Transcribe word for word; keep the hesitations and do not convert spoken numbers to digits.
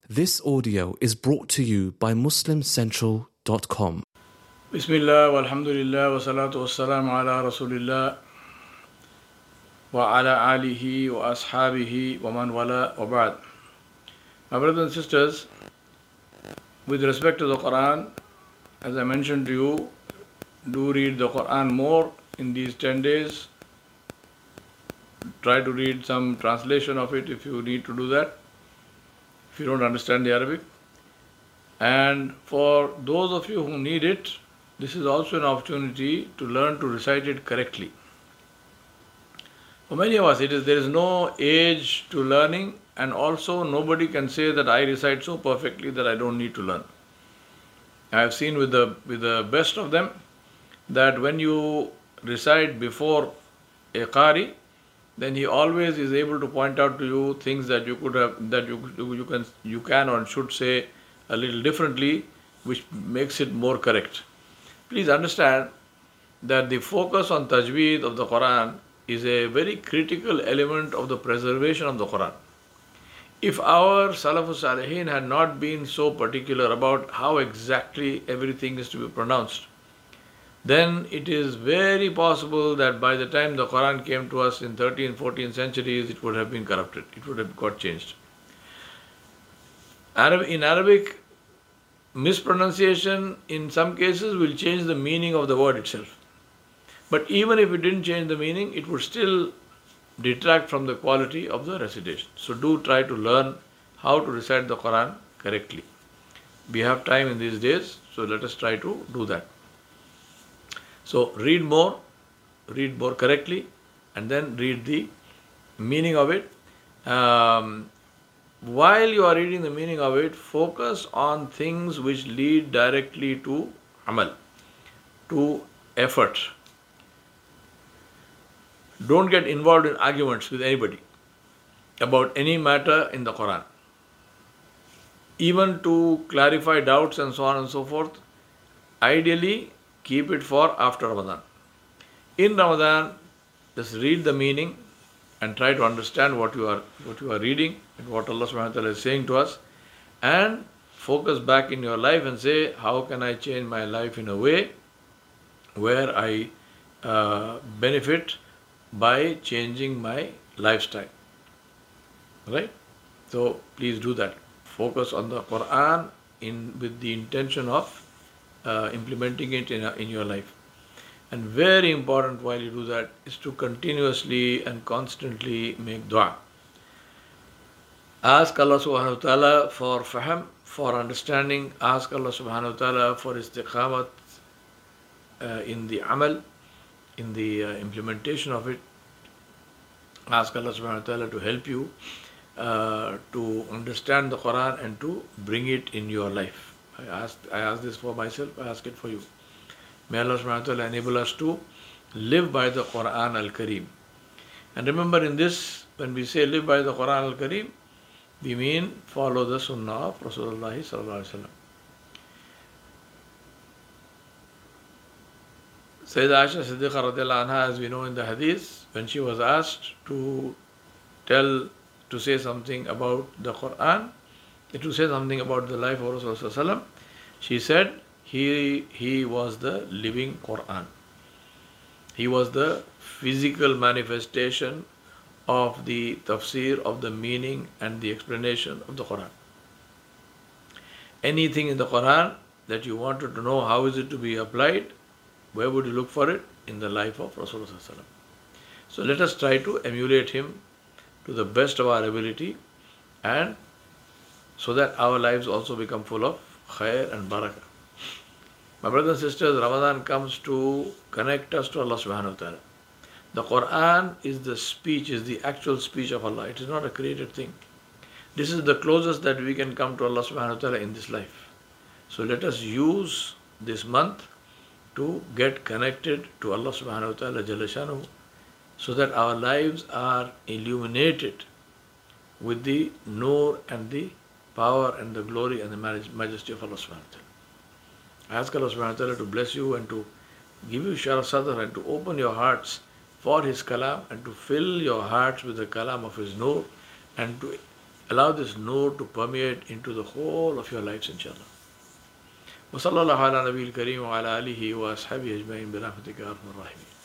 This audio is brought to you by muslim central dot com. Bismillah, walhamdulillah, wa salatu wassalamu ala rasulillah, wa ala alihi wa ashabihi wa man wala wa ba'd. My brothers and sisters, with respect to the Quran, as I mentioned to you, do read the Quran more in these ten days. Try to read some translation of it if you need to do that, if you don't understand the Arabic. And for those of you who need it, this is also an opportunity to learn to recite it correctly. For many of us, it is there is no age to learning, and also nobody can say that I recite so perfectly that I don't need to learn. I have seen with the with the best of them that when you recite before a qari, then he always is able to point out to you things that you could have that you you can you can or should say a little differently, which makes it more correct. Please understand that the focus on tajweed of the Quran is a very critical element of the preservation of the Quran. If our Salafus Salihin had not been so particular about how exactly everything is to be pronounced, then it is very possible that by the time the Quran came to us in thirteenth, fourteenth centuries, it would have been corrupted. It would have got changed. In Arabic, mispronunciation in some cases will change the meaning of the word itself. But even if it didn't change the meaning, it would still detract from the quality of the recitation. So do try to learn how to recite the Quran correctly. We have time in these days, so let us try to do that. So read more, read more correctly, and then read the meaning of it. Um, while you are reading the meaning of it, focus on things which lead directly to amal, to effort. Don't get involved in arguments with anybody about any matter in the Quran. Even to clarify doubts and so on and so forth, ideally keep it for after Ramadan. In Ramadan, just read the meaning and try to understand what you are what you are reading and what Allah subhanahu wa ta'ala is saying to us, and focus back in your life and say, how can I change my life in a way where I uh, benefit by changing my lifestyle. Right? So please do that. Focus on the Quran in with the intention of uh, implementing it in, a, in your life. And very important while you do that is to continuously and constantly make dua. Ask Allah subhanahu wa ta'ala for faham, for understanding. Ask Allah subhanahu wa ta'ala for istiqamat uh, in the amal, in the uh, implementation of it. Ask Allah subhanahu wa ta'ala to help you uh, to understand the Quran and to bring it in your life. I ask, I ask this for myself, I ask it for you. May Allah subhanahu wa ta'ala enable us to live by the Quran al-Kareem. And remember, in this, when we say live by the Quran al-Kareem, we mean follow the sunnah of Rasulullah sallallahu alaihi wasallam. Sayyidah Aisha Siddiqa radiallahu anha, as we know in the hadith, when she was asked to tell, to say something about the Quran, to say something about the life of Rasulullah sallallahu alaihi wasallam, she said, he, he was the living Quran. He was the physical manifestation of the tafsir, of the meaning and the explanation of the Quran. Anything in the Quran that you wanted to know how is it to be applied, where would you look for it? In the life of Rasulullah sallallahu alaihi wasallam. So let us try to emulate him to the best of our ability, and so that our lives also become full of khair and barakah. My brothers and sisters, Ramadan comes to connect us to Allah subhanahu wa ta'ala. The Quran is the speech, is the actual speech of Allah. It is not a created thing. This is the closest that we can come to Allah subhanahu wa ta'ala in this life. So let us use this month to get connected to Allah subhanahu wa ta'ala Jalla Shanuhu, so that our lives are illuminated with the nur and the power and the glory and the majesty of Allah subhanahu wa ta'ala. Ask Allah subhanahu wa ta'ala to bless you and to give you sharaf sadr and to open your hearts for His kalam and to fill your hearts with the kalam of His nur and to allow this nur to permeate into the whole of your lives, inshallah. وصلى الله على نبي الكريم وعلى آله وأصحابه أجمعين برحمتك يا أرحم الراحمين.